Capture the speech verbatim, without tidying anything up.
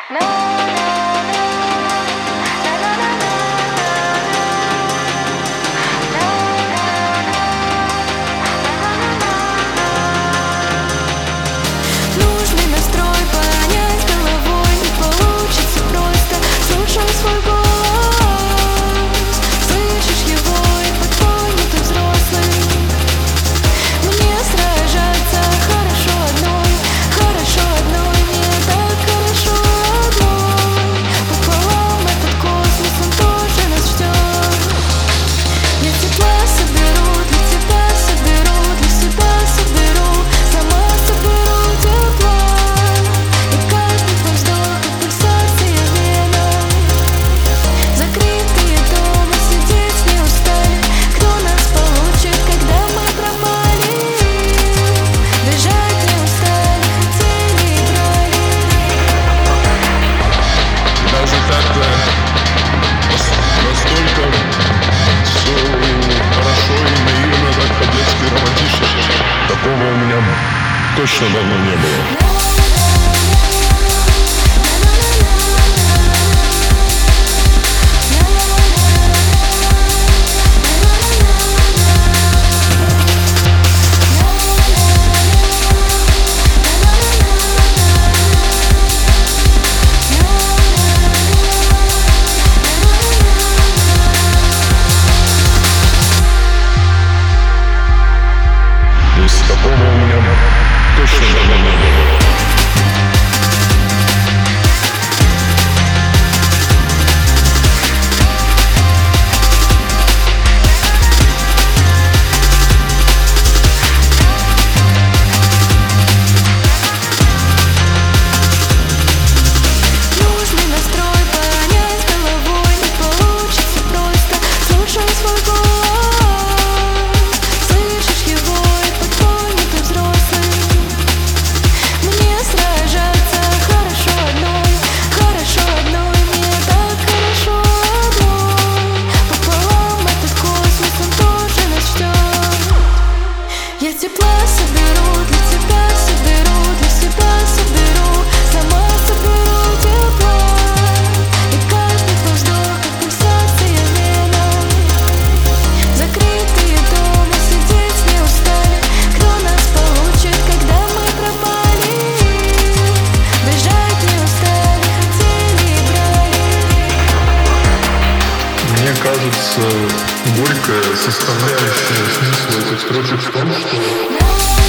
Нужный настрой понять головой не получится просто. Слушай свой голос, слышишь его и подпонят ты взрослый. Мне сражаться хорошо одной, хорошо одной, мне так хорошо одной. Пополам этот космос, он тоже нас ждет. Я тепла соберу, для тебя соберу, для себя соберу, сама соберу тепла. И каждый твой вздох, как пульсация венах. Закрытые дома, сидеть не устали. Кто нас получит, когда мы пропали? Бежать не устали, хотели и брали. Даже как-то настолько все хорошо и наивно, так по-детски романтично. Такого у меня точно давно не было. То есть такого у меня точно давно не было. Нужный настрой понять головой не получится просто. Слушай свой голос, слышишь его и подпонят ты взрослый. Мне сражаться хорошо одной, хорошо одной, мне так хорошо одной. Пополам этот космос, он тоже нас ждет. Я тепла соберу, для тебя соберу, для себя соберу, сама соберу тепла. И каждый твой вздох, как пульсация венах. Закрытые дома, сидеть не устали. Кто нас получит, когда мы пропали? Бежать не устали, хотели и брали. Мне кажется, горькая составляющая смысла этих строчек в том, что